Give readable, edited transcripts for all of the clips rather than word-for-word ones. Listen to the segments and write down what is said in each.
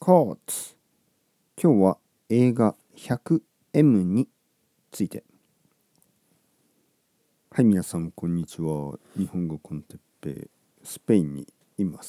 コーツ。今日は映画 100M について。はい、皆さんこんにちは。日本語コンテッペイ、スペインにいます。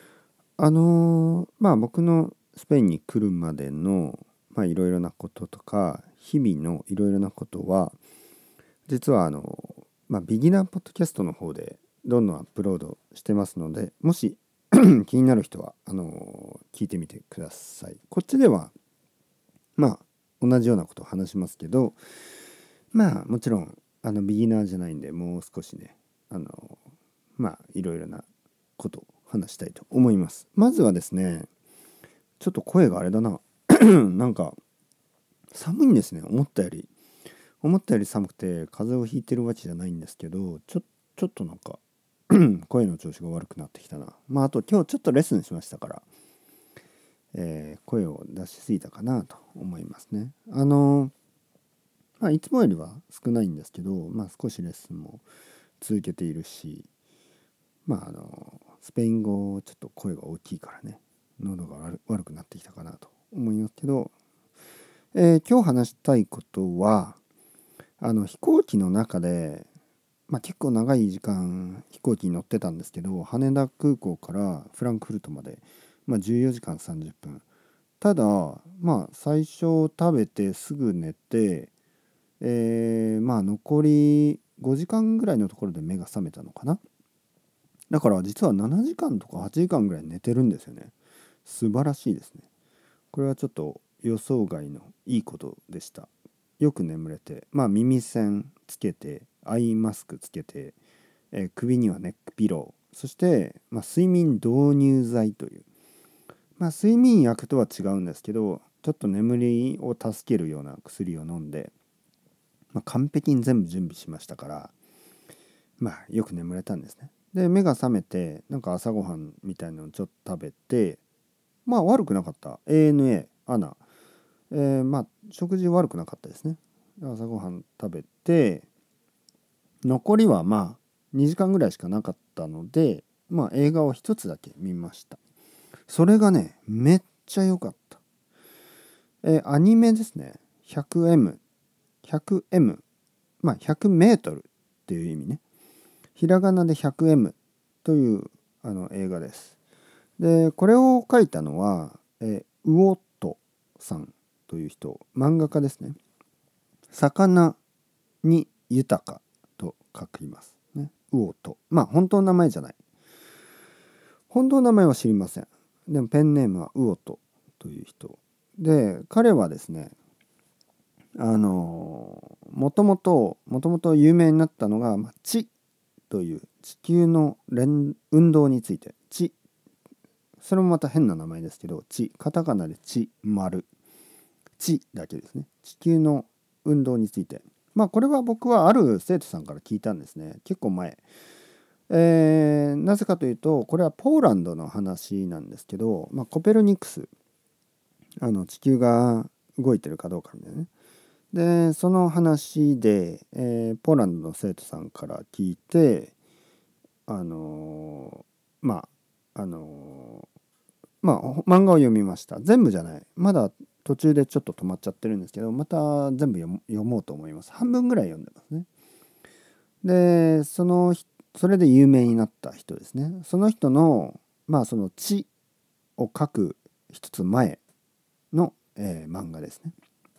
僕のスペインに来るまでのいろいろなこととか、日々のいろいろなことは、実はビギナーポッドキャストの方でどんどんアップロードしてますので、もし気になる人は聞いてみてください。こっちでは同じようなことを話しますけど、もちろんビギナーじゃないんで、もう少しねいろいろなことを話したいと思います。まずはですね、ちょっと声があれだななんか寒いんですね。思ったより寒くて風邪をひいてるわけじゃないんですけど、ちょっとなんか声の調子が悪くなってきたな。あと今日ちょっとレッスンしましたから、声を出しすぎたかなと思いますね。いつもよりは少ないんですけど、少しレッスンも続けているし、スペイン語ちょっと声が大きいからね、喉が悪くなってきたかなと思いますけど、今日話したいことは、飛行機の中で、結構長い時間飛行機に乗ってたんですけど、羽田空港からフランクフルトまで、14時間30分。ただ最初食べてすぐ寝て、残り5時間ぐらいのところで目が覚めたのかな。だから実は7時間とか8時間ぐらい寝てるんですよね。素晴らしいですね。これはちょっと予想外のいいことでした。よく眠れて、耳栓つけて、アイマスクつけて、首にはネックピロー、そして、睡眠導入剤という、睡眠薬とは違うんですけど、ちょっと眠りを助けるような薬を飲んで、完璧に全部準備しましたから、よく眠れたんですね。で、目が覚めて、朝ごはんみたいなのをちょっと食べて、悪くなかった。ANA、アナ。食事悪くなかったですね。朝ごはん食べて、残りは2時間ぐらいしかなかったので、映画を一つだけ見ました。それがね、めっちゃ良かった。アニメですね。100M、100メートルっていう意味ね。ひらがなで 100M という映画です。で、これを書いたのは、ウオットさんという人、漫画家ですね。魚に豊かと書きますね。ウオット。本当の名前じゃない。本当の名前は知りません。でもペンネームはウオットという人で、彼はですね、もともと有名になったのが、地という地球の運動について、地、それもまた変な名前ですけど、地、カタカナで地、丸、地だけですね。地球の運動について。これは僕はある生徒さんから聞いたんですね。結構前。なぜかというと、これはポーランドの話なんですけど、コペルニクス、地球が動いてるかどうかみたいなね。で、その話で、ポーランドの生徒さんから聞いて、漫画を読みました。全部じゃない。まだ途中でちょっと止まっちゃってるんですけど、また全部読もうと思います。半分ぐらい読んでますね。で、それで有名になった人ですね。その人の、その地を書く一つ前の、漫画ですね。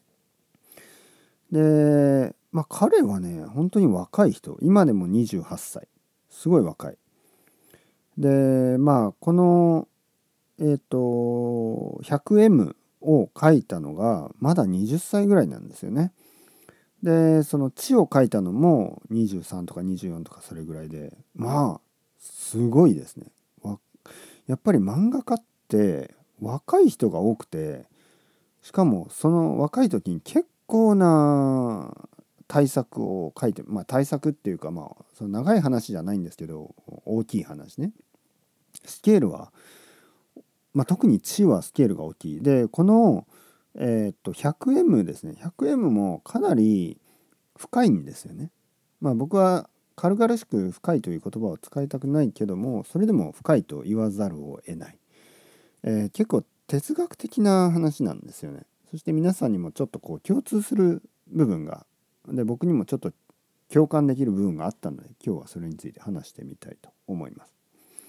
で、彼はね、本当に若い人。今でも28歳。すごい若い。で、この、100M を書いたのがまだ20歳ぐらいなんですよね。で、その地を書いたのも23とか24とかそれぐらいで、すごいですね。やっぱり漫画家って若い人が多くて、しかもその若い時に結構な対策を書いて、対策っていうかその長い話じゃないんですけど、大きい話ね。スケールは、特に地はスケールが大きい。で、この、100M ですね。100M もかなり深いんですよね。僕は軽々しく深いという言葉を使いたくないけども、それでも深いと言わざるを得ない。結構哲学的な話なんですよね。そして皆さんにもちょっとこう共通する部分が、で僕にもちょっと共感できる部分があったので、今日はそれについて話してみたいと思います。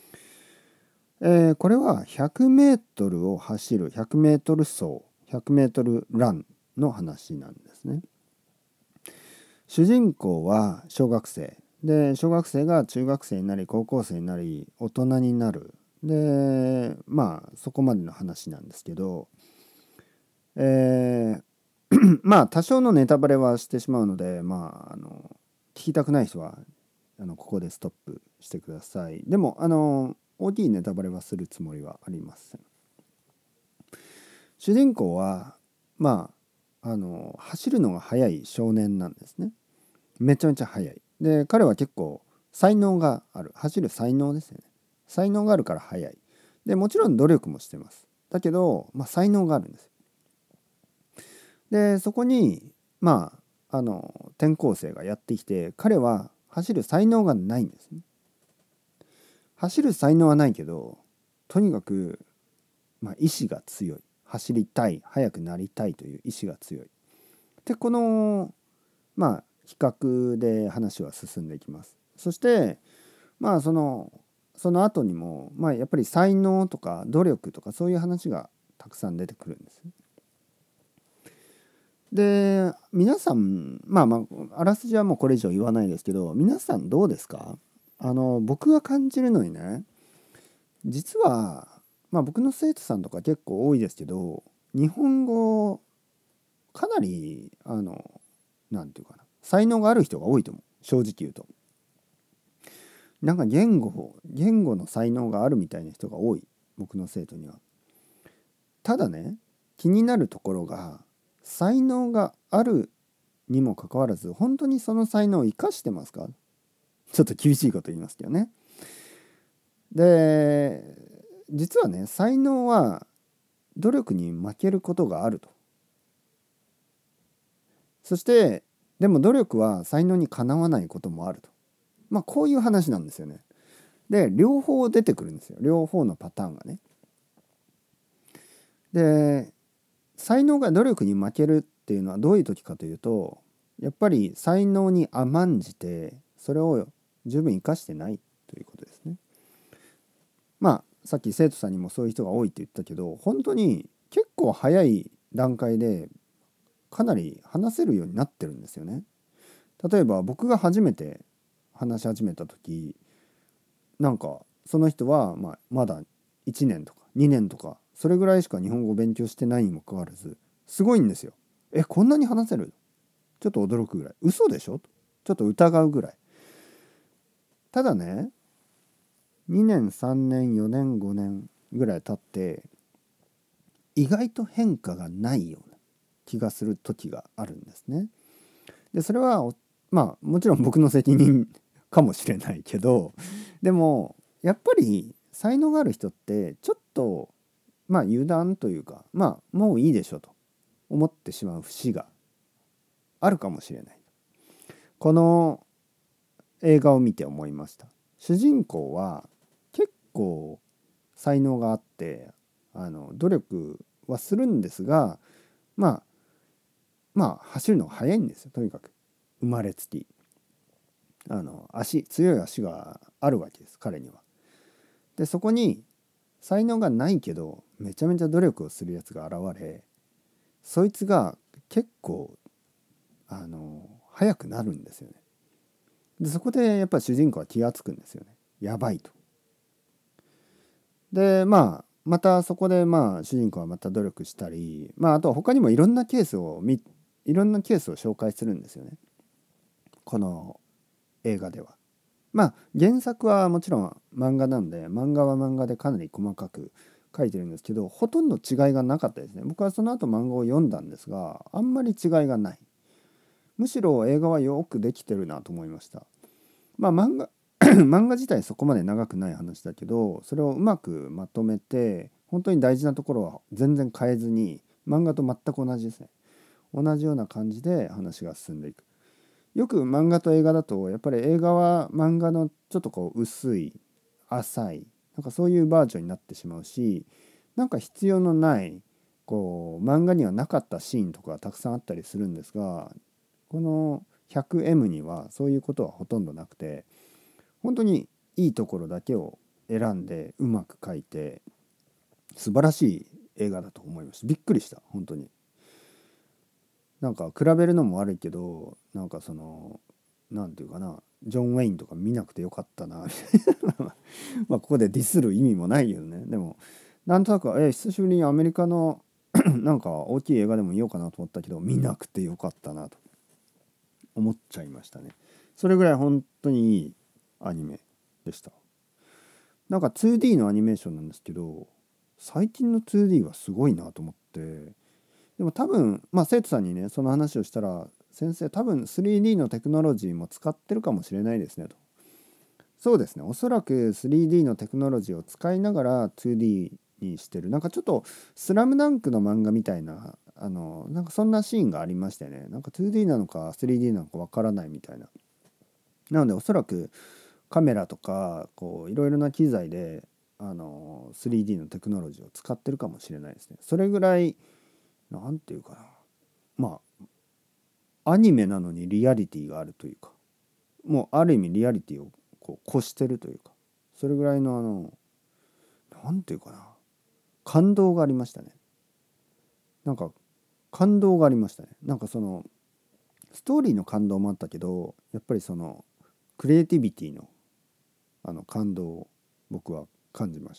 これは100メートルを走る100メートル走、100メートルランの話なんですね。主人公は小学生で、小学生が中学生になり高校生になり大人になる。でそこまでの話なんですけど、多少のネタバレはしてしまうので、聞きたくない人はここでストップしてください。でも大きいネタバレはするつもりはありません。主人公は走るのが速い少年なんですね。めちゃめちゃ速い。で彼は結構才能がある。走る才能ですよね。才能があるから速い。でもちろん努力もしてます。だけど、才能があるんです。でそこに転校生がやってきて、彼は走る才能がないんですね。走る才能はないけど、とにかく、意志が強い。走りたい、速くなりたいという意志が強い。でこの比較で話は進んでいきます。そしてその後にもやっぱり才能とか努力とかそういう話がたくさん出てくるんです。で皆さんあらすじはもうこれ以上言わないですけど、皆さんどうですか？僕が感じるのにね、実は僕の生徒さんとか結構多いですけど、日本語かなりなんていうかな、才能がある人が多いと思う。正直言うと、なんか言語の才能があるみたいな人が多い、僕の生徒には。ただね、気になるところが、才能があるにもかかわらず本当にその才能を生かしてますか？ちょっと厳しいこと言いますけどね。で実はね、才能は努力に負けることがあると。そしてでも努力は才能にかなわないこともあると。こういう話なんですよね。で両方出てくるんですよ。両方のパターンがね。で才能が努力に負けるっていうのはどういう時かというと、やっぱり才能に甘んじてそれを十分生かしてないということですね。さっき生徒さんにもそういう人が多いって言ったけど、本当に結構早い段階でかなり話せるようになってるんですよね。例えば僕が初めて話し始めた時、その人はまだ1年とか2年とかそれぐらいしか日本語を勉強してないにもかかわらずすごいんですよ。こんなに話せる？ちょっと驚くぐらい。嘘でしょ？ちょっと疑うぐらい。ただね、2年3年4年5年ぐらい経って意外と変化がないような気がする時があるんですね。でそれはもちろん僕の責任かもしれないけど、でもやっぱり才能がある人ってちょっと油断というかもういいでしょと思ってしまう節があるかもしれない。この映画を見て思いました。主人公は結構才能があって努力はするんですが、走るのが速いんですよ。とにかく生まれつき強い足があるわけです、彼には。でそこに才能がないけどめちゃめちゃ努力をするやつが現れ、そいつが結構速くなるんですよね。でそこでやっぱり主人公は気がつくんですよね。やばいと。でまたそこで主人公はまた努力したり、あとは他にもいろんなケースを紹介するんですよね、この映画では。原作はもちろん漫画なんで、漫画は漫画でかなり細かく書いてるんですけど、ほとんど違いがなかったですね。僕はその後漫画を読んだんですが、あんまり違いがない。むしろ映画はよくできてるなと思いました。漫画漫画自体そこまで長くない話だけど、それをうまくまとめて本当に大事なところは全然変えずに、漫画と全く同じですね。同じような感じで話が進んでいく。よく漫画と映画だとやっぱり映画は漫画のちょっと薄い浅いそういうバージョンになってしまうし、 なんか必要のないこう漫画にはなかったシーンとかたくさんあったりするんですが、この 100M にはそういうことはほとんどなくて、本当にいいところだけを選んでうまく描いて素晴らしい映画だと思いました。びっくりした本当に。なんか比べるのも悪いけど、なんかそのなんていうかな、ジョン・ウェインとか見なくてよかったなみたいなまあここでディスる意味もないよね。でもなんとなく久しぶりにアメリカのなんか大きい映画でも見ようかなと思ったけど、見なくてよかったなと思っちゃいましたね。それぐらい本当にいいアニメでした。なんか 2D のアニメーションなんですけど、最近の 2D はすごいなと思って。でも多分まあ生徒さんにねその話をしたら、先生多分 3D のテクノロジーも使ってるかもしれないですねと。そうですね、おそらく 3D のテクノロジーを使いながら 2D にしてる、なんかちょっとスラムダンクの漫画みたいななんかそんなシーンがありましたよね。なんか 2D なのか 3D なのかわからないみたいな。なのでおそらくカメラとかこういろいろな機材で3D のテクノロジーを使ってるかもしれないですね。それぐらいなんていうかな、まあアニメなのにリアリティがあるというか、もうある意味リアリティをこう越してるというか、それぐらいのなんていうかな、感動がありましたね。なんか感動がありましたね。なんかそのストーリーの感動もあったけど、やっぱりそのクリエイティビティの感動を僕は感じました。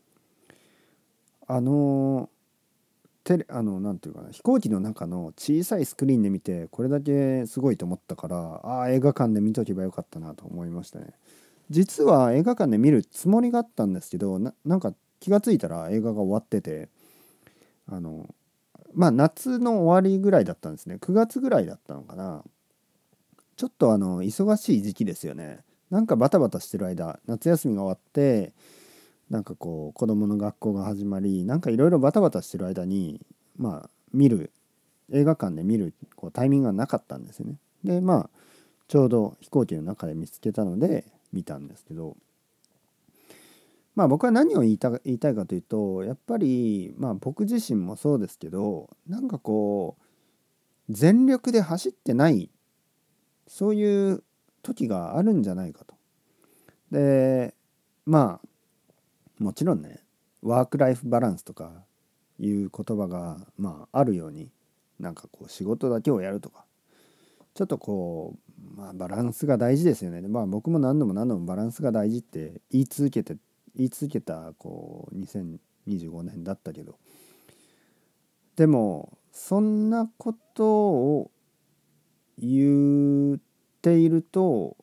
あのなんていうかな、飛行機の中の小さいスクリーンで見てこれだけすごいと思ったから、映画館で見とけばよかったなと思いましたね。実は映画館で見るつもりがあったんですけど、なんか気がついたら映画が終わってて、あのまあ夏の終わりぐらいだったんですね。9月ぐらいだったのかな。ちょっと忙しい時期ですよね。なんかバタバタしてる間、夏休みが終わってなんかこう子供の学校が始まり、なんかいろいろバタバタしてる間にまあ映画館で見るこうタイミングがなかったんですよね。でまあちょうど飛行機の中で見つけたので見たんですけど、まあ僕は何を言いたいかというと、やっぱりまあ僕自身もそうですけど、なんかこう全力で走ってないそういう時があるんじゃないかと。でまあもちろんね、ワークライフバランスとかいう言葉がまああるように、なんかこう仕事だけをやるとか、ちょっとこうまあバランスが大事ですよね。まあ僕も何度も何度もバランスが大事って言い続けたこう2025年だったけど、でもそんなことを言っていると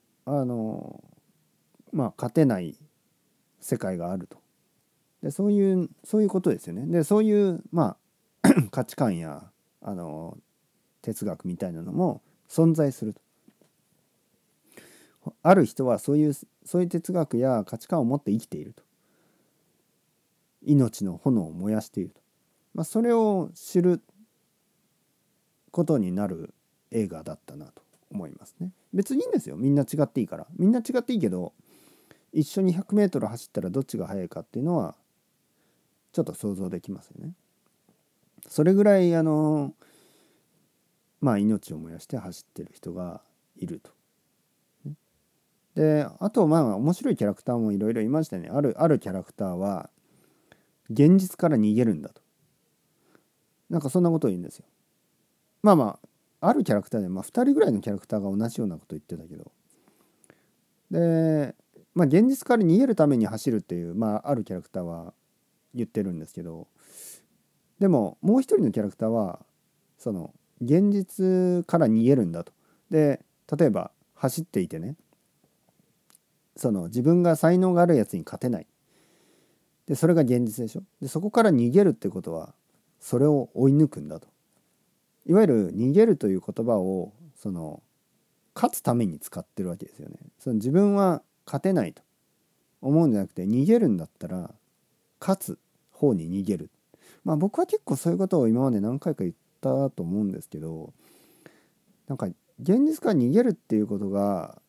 まあ勝てない世界があると。でそういうことですよね。でそういうまあ価値観や哲学みたいなのも存在すると。ある人はそういう哲学や価値観を持って生きていると。命の炎を燃やしていると。まあ、それを知ることになる映画だったなと思いますね。別にいいんですよ。みんな違っていいから。みんな違っていいけど、一緒に100メートル走ったらどっちが速いかっていうのはちょっと想像できますよね。それぐらいまあ命を燃やして走ってる人がいると。であとまあ面白いキャラクターもいろいろいましたね。あるキャラクターは現実から逃げるんだと。なんかそんなことを言うんですよ。まあまああるキャラクターで、まあ、2人ぐらいのキャラクターが同じようなことを言ってたけど、でまあ現実から逃げるために走るっていう、まあ、あるキャラクターは言ってるんですけど、でももう一人のキャラクターはその現実から逃げるんだと。で例えば走っていてね、その自分が才能があるやつに勝てない。でそれが現実でしょ。でそこから逃げるってことはそれを追い抜くんだと。いわゆる逃げるという言葉を勝つために使ってるわけですよね。その自分は勝てないと思うんじゃなくて、逃げるんだったら勝つ方に逃げる。まあ僕は結構そういうことを今まで何回か言ったと思うんですけど、なんか現実から逃げるっていうことが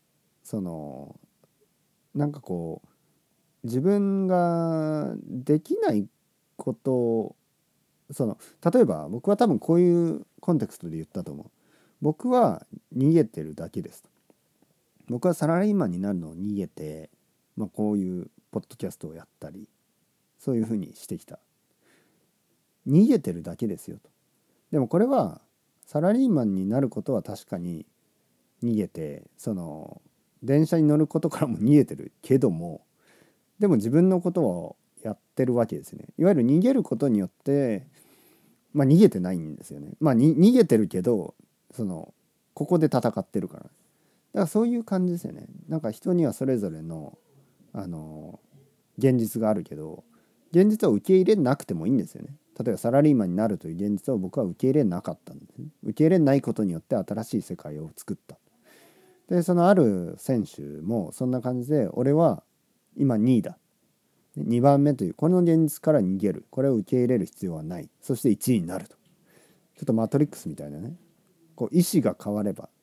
なんかこう自分ができないこと例えば僕は多分こういうコンテクストで言ったと思う。僕は逃げてるだけですと。僕はサラリーマンになるのを逃げて、こういうポッドキャストをやったりそういうふうにしてきた。逃げてるだけですよと。でもこれはサラリーマンになることは確かに逃げて電車に乗ることからも逃げてるけども、でも自分のことをやってるわけですね。いわゆる逃げることによって逃げてないんですよね。逃げてるけどここで戦ってるから。だからそういう感じですよね。なんか人にはそれぞれの現実があるけど、現実を受け入れなくてもいいんですよね。例えばサラリーマンになるという現実を僕は受け入れなかったんですね。受け入れないことによって新しい世界を作った。でそのある選手もそんな感じで、俺は今2位だ、2番目というこの現実から逃げる、これを受け入れる必要はない、そして1位になると。ちょっとマトリックスみたいなね、意識が変われば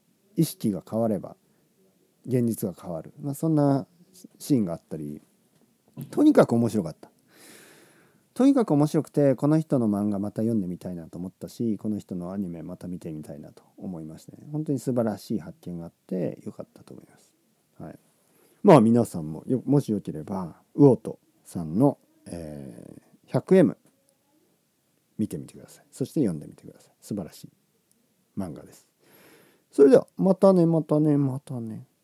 現実が変わる、そんなシーンがあったり、とにかく面白かった。とにかく面白くて、この人の漫画また読んでみたいなと思ったし、この人のアニメまた見てみたいなと思いましてね。本当に素晴らしい発見があってよかったと思います。はい。皆さんももしよければ魚戸さんの、100M 見てみてください。そして読んでみてください。素晴らしい漫画です。それではまたね。